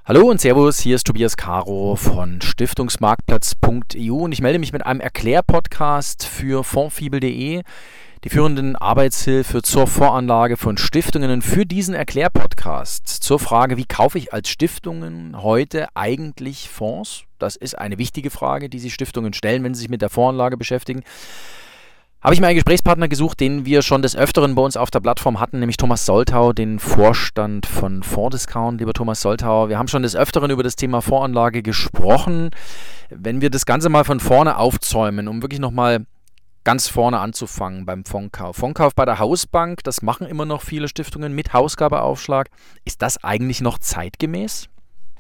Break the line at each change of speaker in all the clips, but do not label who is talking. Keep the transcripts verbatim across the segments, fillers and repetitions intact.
Hallo und Servus, hier ist Tobias Caro von Stiftungsmarktplatz punkt e u und ich melde mich mit einem Erklärpodcast für fondfibel punkt de, die führenden Arbeitshilfe zur Voranlage von Stiftungen. Und für diesen Erklärpodcast zur Frage, wie kaufe ich als Stiftungen heute eigentlich Fonds? Das ist eine wichtige Frage, die sich Stiftungen stellen, wenn sie sich mit der Voranlage beschäftigen. Habe ich mir einen Gesprächspartner gesucht, den wir schon des Öfteren bei uns auf der Plattform hatten, nämlich Thomas Soltau, den Vorstand von Fondsdiscount. Lieber Thomas Soltau, wir haben schon des Öfteren über das Thema Voranlage gesprochen. Wenn wir das Ganze mal von vorne aufzäumen, um wirklich nochmal ganz vorne anzufangen beim Fondskauf. Fondskauf bei der Hausbank, das machen immer noch viele Stiftungen mit Hausgabeaufschlag. Ist das eigentlich noch zeitgemäß?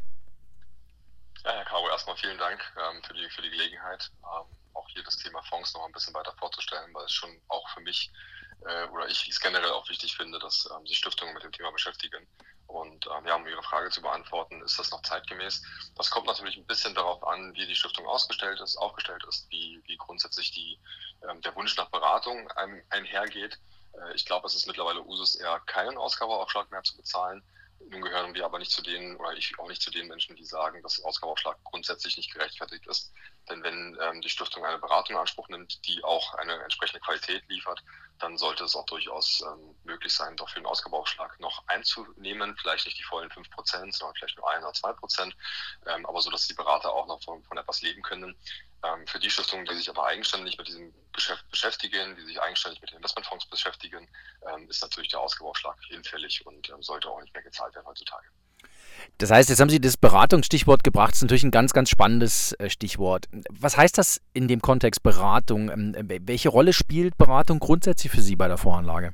Ja, Herr Caro, erstmal vielen Dank ähm, für, die, für die Gelegenheit. Ähm, auch hier das Thema Fonds noch ein bisschen weiter vorzustellen, weil es schon auch für mich äh, oder ich es generell auch wichtig finde, dass ähm, sich Stiftungen mit dem Thema beschäftigen. Und ähm, ja, um Ihre Frage zu beantworten, ist das noch zeitgemäß? Das kommt natürlich ein bisschen darauf an, wie die Stiftung ausgestellt ist, aufgestellt ist, wie, wie grundsätzlich die, ähm, der Wunsch nach Beratung ein, einhergeht. Äh, ich glaube, es ist mittlerweile Usus, eher keinen Ausgabeaufschlag mehr zu bezahlen. Nun gehören wir aber nicht zu denen, oder ich auch nicht zu den Menschen, die sagen, dass Ausgabeaufschlag grundsätzlich nicht gerechtfertigt ist. Denn wenn ähm, die Stiftung eine Beratung in Anspruch nimmt, die auch eine entsprechende Qualität liefert, dann sollte es auch durchaus ähm, möglich sein, doch für den Ausgabeaufschlag noch einzunehmen. Vielleicht nicht die vollen fünf Prozent, sondern vielleicht nur ein oder zwei Prozent, ähm, aber so, dass die Berater auch noch von, von etwas leben können. Ähm, für die Stiftungen, die sich aber eigenständig mit diesem Geschäft beschäftigen, die sich eigenständig mit den Investmentfonds beschäftigen, ähm, ist natürlich der Ausgabeaufschlag hinfällig und ähm, sollte auch nicht mehr gezahlt werden heutzutage.
Das heißt, jetzt haben Sie das Beratungsstichwort gebracht. Das ist natürlich ein ganz, ganz spannendes Stichwort. Was heißt das in dem Kontext Beratung? Welche Rolle spielt Beratung grundsätzlich für Sie bei der Voranlage?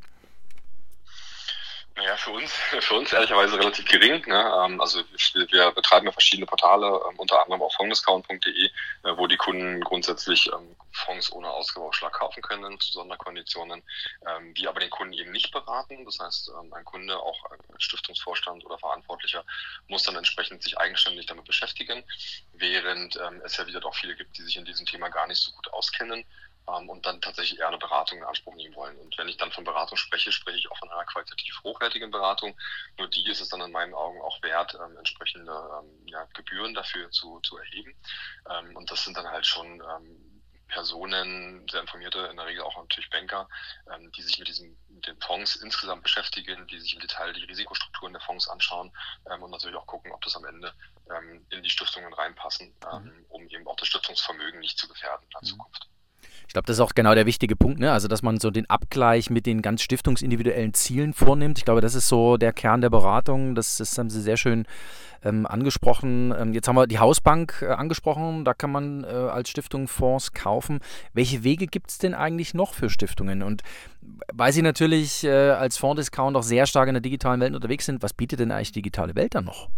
Naja, für uns, für uns ehrlicherweise relativ gering. Ne? Also wir, wir betreiben ja verschiedene Portale, unter anderem auch fondsdiscount punkt de, wo die Kunden grundsätzlich Fonds ohne Ausgabeaufschlag kaufen können zu Sonderkonditionen, wir aber den Kunden eben nicht beraten. Das heißt, ein Kunde, auch ein Stiftungsvorstand oder Verantwortlicher, muss dann entsprechend sich eigenständig damit beschäftigen, während es ja wieder doch viele gibt, die sich in diesem Thema gar nicht so gut auskennen und dann tatsächlich eher eine Beratung in Anspruch nehmen wollen. Und wenn ich dann von Beratung spreche, spreche ich auch von einer qualitativ hochwertigen Beratung. Nur die ist es dann in meinen Augen auch wert, ähm, entsprechende ähm, ja, Gebühren dafür zu, zu erheben. Ähm, und das sind dann halt schon ähm, Personen, sehr informierte, in der Regel auch natürlich Banker, ähm, die sich mit diesem mit den Fonds insgesamt beschäftigen, die sich im Detail die Risikostrukturen der Fonds anschauen ähm, und natürlich auch gucken, ob das am Ende ähm, in die Stiftungen reinpassen, ähm, um eben auch das Stiftungsvermögen nicht zu gefährden in der Zukunft.
Ich glaube, das ist auch genau der wichtige Punkt, ne? Also, dass man so den Abgleich mit den ganz stiftungsindividuellen Zielen vornimmt. Ich glaube, das ist so der Kern der Beratung. Das, das haben Sie sehr schön ähm, angesprochen. Ähm, jetzt haben wir die Hausbank äh, angesprochen. Da kann man äh, als Stiftung Fonds kaufen. Welche Wege gibt es denn eigentlich noch für Stiftungen? Und weil Sie natürlich äh, als Fondsdiscount auch sehr stark in der digitalen Welt unterwegs sind, was bietet denn eigentlich die digitale Welt dann noch?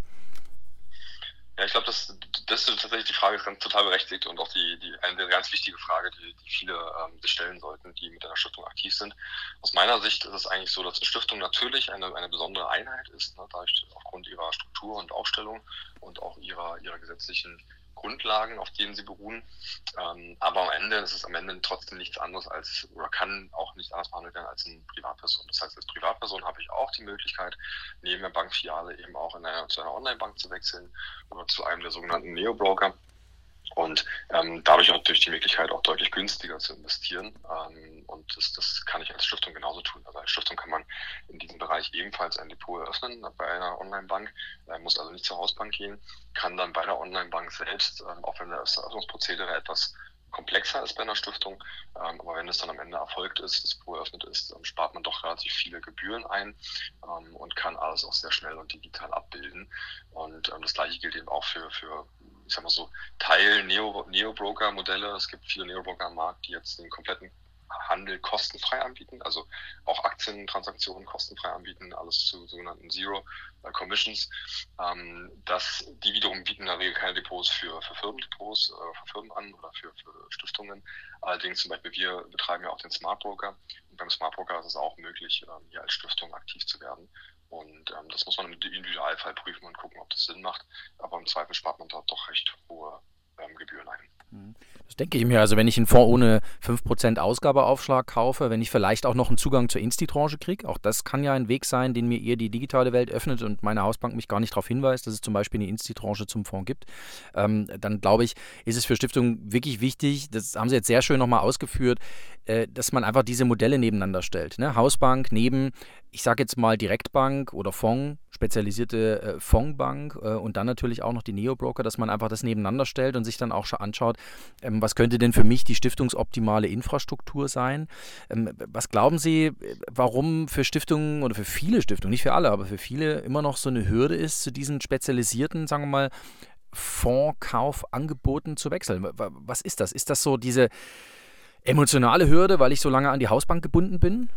Ja, ich glaube, das, das ist tatsächlich die Frage, ist ganz total berechtigt und auch die, die eine ganz wichtige Frage, die, die viele ähm, sich stellen sollten, die mit einer Stiftung aktiv sind. Aus meiner Sicht ist es eigentlich so, dass eine Stiftung natürlich eine, eine besondere Einheit ist, ne, dadurch aufgrund ihrer Struktur und Aufstellung und auch ihrer, ihrer gesetzlichen Grundlagen, auf denen sie beruhen. Ähm, aber am Ende ist es am Ende trotzdem nichts anderes als, oder kann auch nichts anderes behandelt werden als eine Privatperson. Das heißt, als Privatperson habe ich auch die Möglichkeit, neben der Bankfiliale eben auch in eine, zu einer Online-Bank zu wechseln oder zu einem der sogenannten Neo-Broker. Und ähm, dadurch auch durch die Möglichkeit auch deutlich günstiger zu investieren. Ähm, und das, das kann ich als Stiftung genauso tun. Also als Stiftung kann man in diesem Bereich ebenfalls ein Depot eröffnen bei einer Online-Bank, äh, muss also nicht zur Hausbank gehen, kann dann bei der Online-Bank selbst, ähm, auch wenn das Eröffnungsprozedere etwas komplexer ist bei einer Stiftung, ähm, aber wenn es dann am Ende erfolgt ist, das Depot eröffnet ist, dann spart man doch relativ viele Gebühren ein ähm, und kann alles auch sehr schnell und digital abbilden. Und ähm, das gleiche gilt eben auch für, für ich sag mal so, Teil-Neo-Broker-Modelle. Es gibt viele Neo-Broker am Markt, die jetzt den kompletten Handel kostenfrei anbieten, also auch Aktientransaktionen kostenfrei anbieten, alles zu sogenannten Zero Commissions. Ähm, das, die wiederum bieten in der Regel keine Depots für, für Firmendepots, äh, für Firmen an oder für, für Stiftungen. Allerdings zum Beispiel wir betreiben ja auch den Smart Broker und beim Smart Broker ist es auch möglich, ähm, hier als Stiftung aktiv zu werden. Und ähm, das muss man im Individualfall prüfen und gucken, ob das Sinn macht. Aber im Zweifel spart man dort doch recht hohe ähm, Gebühren ein.
Das denke ich mir. Also wenn ich einen Fonds ohne fünf Prozent Ausgabeaufschlag kaufe, wenn ich vielleicht auch noch einen Zugang zur Insti-Tranche kriege, auch das kann ja ein Weg sein, den mir eher die digitale Welt öffnet und meine Hausbank mich gar nicht darauf hinweist, dass es zum Beispiel eine Insti-Tranche zum Fonds gibt, ähm, dann glaube ich, ist es für Stiftungen wirklich wichtig, das haben Sie jetzt sehr schön nochmal ausgeführt, äh, dass man einfach diese Modelle nebeneinander stellt. Ne? Hausbank neben, ich sage jetzt mal Direktbank oder Fonds, spezialisierte äh, Fondsbank äh, und dann natürlich auch noch die Neobroker, dass man einfach das nebeneinander stellt und sich dann auch anschaut, ähm, was könnte denn für mich die stiftungsoptimale Infrastruktur sein? Ähm, was glauben Sie, warum für Stiftungen oder für viele Stiftungen, nicht für alle, aber für viele immer noch so eine Hürde ist, zu diesen spezialisierten, sagen wir mal, Fondskaufangeboten zu wechseln? Was ist das? Ist das so diese emotionale Hürde, weil ich so lange an die Hausbank gebunden bin?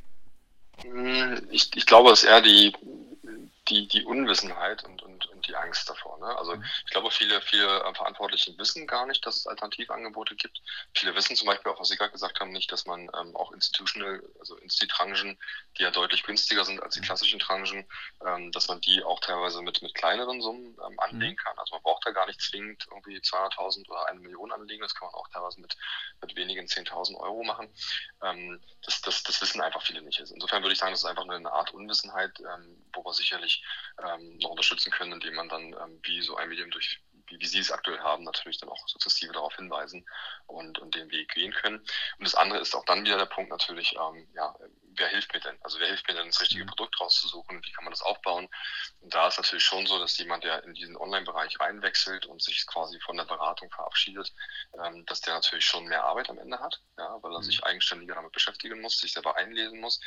Ich, ich glaube, es ist eher die, die, die Unwissenheit und, und, und die Angst davor. Ne? Also ich glaube, viele, viele Verantwortlichen wissen gar nicht, dass es Alternativangebote gibt. Viele wissen zum Beispiel auch, was Sie gerade gesagt haben, nicht, dass man ähm, auch institutional, also Insti-Tranchen, die ja deutlich günstiger sind als die klassischen Tranchen, ähm, dass man die auch teilweise mit, mit kleineren Summen ähm, anlegen kann. Also man braucht da gar nicht zwingend irgendwie zweihunderttausend oder eine Million anlegen. Das kann man auch teilweise mit, mit wenigen zehntausend Euro machen. Ähm, das, das, das wissen einfach viele nicht. Also insofern würde ich sagen, das ist einfach eine Art Unwissenheit, ähm, wo wir sicherlich ähm, noch unterstützen können, indem man dann, ähm, wie so ein Medium durch, wie, wie Sie es aktuell haben, natürlich dann auch sukzessive darauf hinweisen und, und den Weg gehen können. Und das andere ist auch dann wieder der Punkt natürlich, ähm, ja, wer hilft mir denn? Also wer hilft mir denn, das richtige Produkt rauszusuchen? Wie kann man das aufbauen? Und da ist natürlich schon so, dass jemand, der in diesen Online-Bereich reinwechselt und sich quasi von der Beratung verabschiedet, ähm, dass der natürlich schon mehr Arbeit am Ende hat, ja, weil er sich eigenständiger damit beschäftigen muss, sich selber einlesen muss.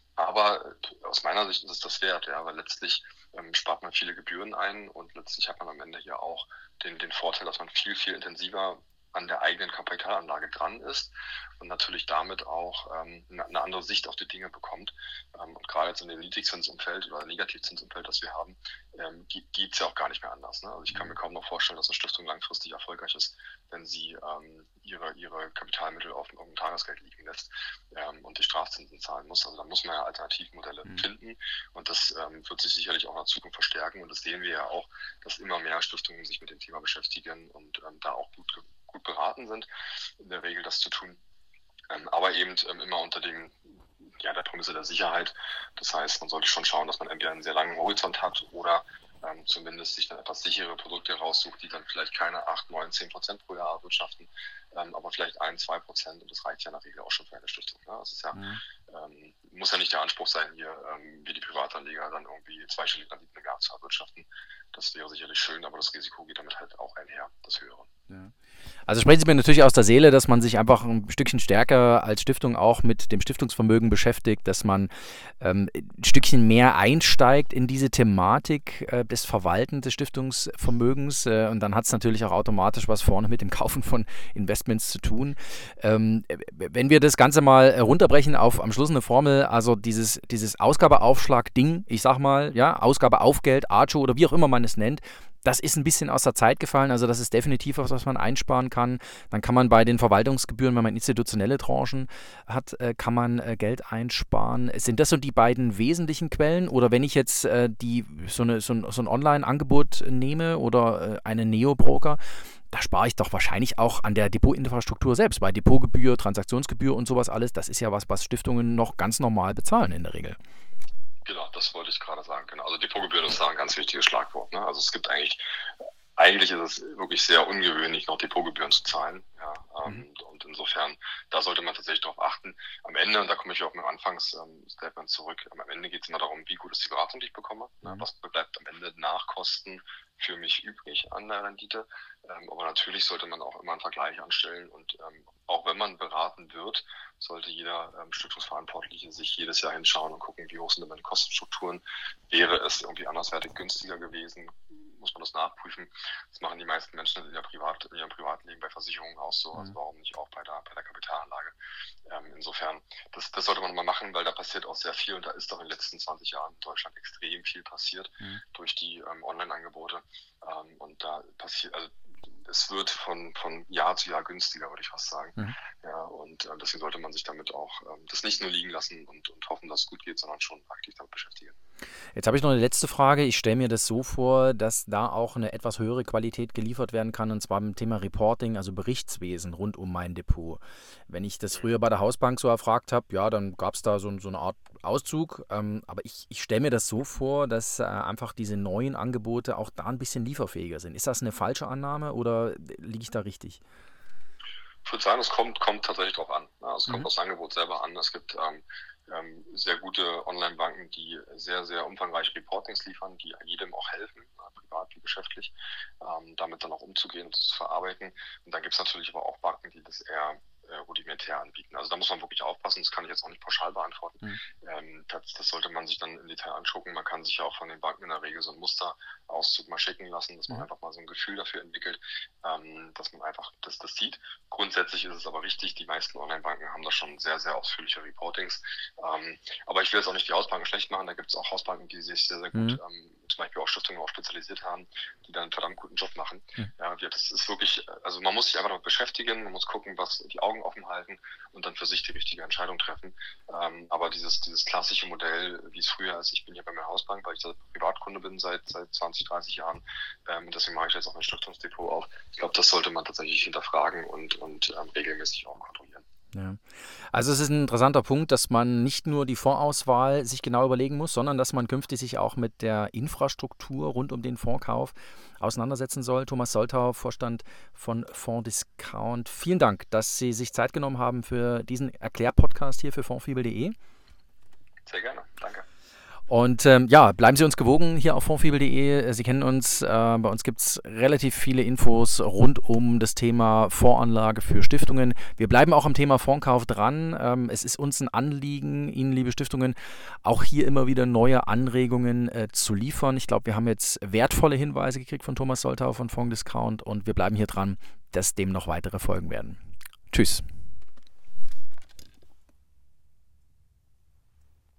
Aber aus meiner Sicht ist es das wert, ja, weil letztlich ähm, spart man viele Gebühren ein und letztlich hat man am Ende hier auch den, den Vorteil, dass man viel, viel intensiver an der eigenen Kapitalanlage dran ist und natürlich damit auch ähm, eine andere Sicht auf die Dinge bekommt. Ähm, und gerade jetzt in dem Niedrigzinsumfeld oder Negativzinsumfeld, das wir haben, ähm, geht es ja auch gar nicht mehr anders. Ne? Also ich kann mir kaum noch vorstellen, dass eine Stiftung langfristig erfolgreich ist, wenn sie ähm, ihre, ihre Kapitalmittel auf, auf dem Tagesgeld liegen lässt ähm, und die Strafzinsen zahlen muss. Also da muss man ja Alternativmodelle mhm. finden und das ähm, wird sich sicherlich auch in der Zukunft verstärken und das sehen wir ja auch, dass immer mehr Stiftungen sich mit dem Thema beschäftigen und ähm, da auch gut gut beraten sind, in der Regel das zu tun, ähm, aber eben ähm, immer unter dem, ja, der Prämisse der Sicherheit. Das heißt, man sollte schon schauen, dass man entweder einen sehr langen Horizont hat oder ähm, zumindest sich dann etwas sichere Produkte raussucht, die dann vielleicht keine acht, neun, zehn Prozent pro Jahr erwirtschaften, ähm, aber vielleicht ein, zwei Prozent und das reicht ja in der Regel auch schon für eine Stiftung. Ne? Das ist ja, mhm. ähm, muss ja nicht der Anspruch sein, hier ähm, wie die Privatanleger dann irgendwie zweistellige Renditen im Jahr zu erwirtschaften. Das wäre sicherlich schön, aber das Risiko geht damit halt auch einher, das höhere.
Ja. Also sprechen Sie mir natürlich aus der Seele, dass man sich einfach ein Stückchen stärker als Stiftung auch mit dem Stiftungsvermögen beschäftigt, dass man ähm, ein Stückchen mehr einsteigt in diese Thematik äh, des Verwaltens des Stiftungsvermögens äh, und dann hat es natürlich auch automatisch was vorne mit dem Kaufen von Investments zu tun. Ähm, wenn wir das Ganze mal runterbrechen auf am Schluss eine Formel, also dieses, dieses Ausgabeaufschlag-Ding, ich sag mal, ja, Ausgabeaufgeld, Ajo oder wie auch immer man es nennt, das ist ein bisschen aus der Zeit gefallen, also das ist definitiv was, was man einsparen kann. Dann kann man bei den Verwaltungsgebühren, wenn man institutionelle Tranchen hat, äh, kann man äh, Geld einsparen. Sind das so die beiden wesentlichen Quellen? Oder wenn ich jetzt äh, die, so, eine, so ein, so ein Online-Angebot nehme oder äh, einen Neo-Broker, da spare ich doch wahrscheinlich auch an der Depotinfrastruktur selbst, bei Depotgebühr, Transaktionsgebühr und sowas alles. Das ist ja was, was Stiftungen noch ganz normal bezahlen in der Regel.
Genau, das wollte ich gerade sagen. Genau. Also Depotgebühr ist da ein ganz wichtiges Schlagwort. Ne? Also es gibt eigentlich, eigentlich ist es wirklich sehr ungewöhnlich, noch Depotgebühren zu zahlen. Ja, ähm, mhm. Und insofern, da sollte man tatsächlich darauf achten. Am Ende, und da komme ich auf mein Anfangsstatement zurück, am Ende geht es immer darum, wie gut ist die Beratung, die ich bekomme. Mhm. Ne? Was bleibt am Ende nach Kosten für mich übrig an der Rendite. Ähm, aber natürlich sollte man auch immer einen Vergleich anstellen und ähm, auch wenn man beraten wird, sollte jeder ähm, Stiftungsverantwortliche sich jedes Jahr hinschauen und gucken, wie hoch sind denn meine Kostenstrukturen. Wäre es irgendwie anderswertig günstiger gewesen, muss man das nachprüfen. Das machen die meisten Menschen in, der Privat, in ihrem Privatleben bei Versicherungen auch so, also warum nicht auch bei der, bei der Kapitalanlage. Ähm, insofern, das, das sollte man mal machen, weil da passiert auch sehr viel und da ist doch in den letzten zwanzig Jahren in Deutschland extrem viel passiert mhm. durch die ähm, Online-Angebote. Ähm, und da passiert, also es wird von, von Jahr zu Jahr günstiger, würde ich fast sagen. Mhm. Ja, und äh, deswegen sollte man sich damit auch ähm, das nicht nur liegen lassen und, und hoffen, dass es gut geht, sondern schon aktiv damit beschäftigen.
Jetzt habe ich noch eine letzte Frage. Ich stelle mir das so vor, dass da auch eine etwas höhere Qualität geliefert werden kann, und zwar beim Thema Reporting, also Berichtswesen rund um mein Depot. Wenn ich das früher bei der Hausbank so erfragt habe, ja, dann gab es da so, so eine Art Auszug. Ähm, aber ich, ich stelle mir das so vor, dass äh, einfach diese neuen Angebote auch da ein bisschen lieferfähiger sind. Ist das eine falsche Annahme oder liege ich da richtig?
Ich würde sagen, es kommt, kommt tatsächlich drauf an. Ja, es kommt
Mhm.
aufs Angebot selber an. Es gibt ähm, ähm, sehr gute Online-Banken, die sehr, sehr umfangreiche Reportings liefern, die jedem auch helfen, äh, privat wie geschäftlich, ähm, damit dann auch umzugehen und zu verarbeiten. Und dann gibt es natürlich aber auch Banken, die das eher äh, rudimentär anbieten. Also da muss man wirklich aufpassen, das kann ich jetzt auch nicht pauschal beantworten.
Mhm.
Ähm, das, das sollte man sich dann im Detail anschauen. Man kann sich ja auch von den Banken in der Regel so einen Musterauszug mal schicken lassen, dass man
Mhm.
einfach mal so ein Gefühl dafür entwickelt, ähm, dass man einfach das, das sieht. Grundsätzlich ist es aber richtig, die meisten Online-Banken haben da schon sehr, sehr ausführliche Reportings. Ähm, aber ich will jetzt auch nicht die Hausbanken schlecht machen, da gibt es auch Hausbanken, die sich sehr, sehr gut,
Mhm.
ähm, zum Beispiel auch Stiftungen auch spezialisiert haben, die dann einen verdammt guten Job machen.
Mhm.
Ja, wir- das ist wirklich, also man muss sich einfach damit beschäftigen, man muss gucken, was die Augen offen halten und dann für sich die richtige Entscheidung treffen. Ähm, aber dieses, dieses klassische Modell, wie es früher ist, ich bin hier bei meiner Hausbank, weil ich da Privatkunde bin seit, seit zwanzig, dreißig Jahren, ähm, und deswegen mache ich jetzt auch ein Stiftungsdepot auf. Ich glaube, das sollte man tatsächlich hinterfragen und, und ähm, regelmäßig auch kontrollieren.
Ja. Also es ist ein interessanter Punkt, dass man nicht nur die Fondsauswahl sich genau überlegen muss, sondern dass man künftig sich auch mit der Infrastruktur rund um den Fondskauf auseinandersetzen soll. Thomas Soltau, Vorstand von Fondsdiscount. Vielen Dank, dass Sie sich Zeit genommen haben für diesen Erklärpodcast hier für fondfibel punkt de.
Sehr gerne, danke.
Und ähm, ja, bleiben Sie uns gewogen hier auf fondfibel punkt de. Sie kennen uns, äh, bei uns gibt es relativ viele Infos rund um das Thema Fondsanlage für Stiftungen. Wir bleiben auch am Thema Fondskauf dran. Ähm, es ist uns ein Anliegen, Ihnen, liebe Stiftungen, auch hier immer wieder neue Anregungen äh, zu liefern. Ich glaube, wir haben jetzt wertvolle Hinweise gekriegt von Thomas Soltau von Fondsdiscount und wir bleiben hier dran, dass dem noch weitere folgen werden. Tschüss.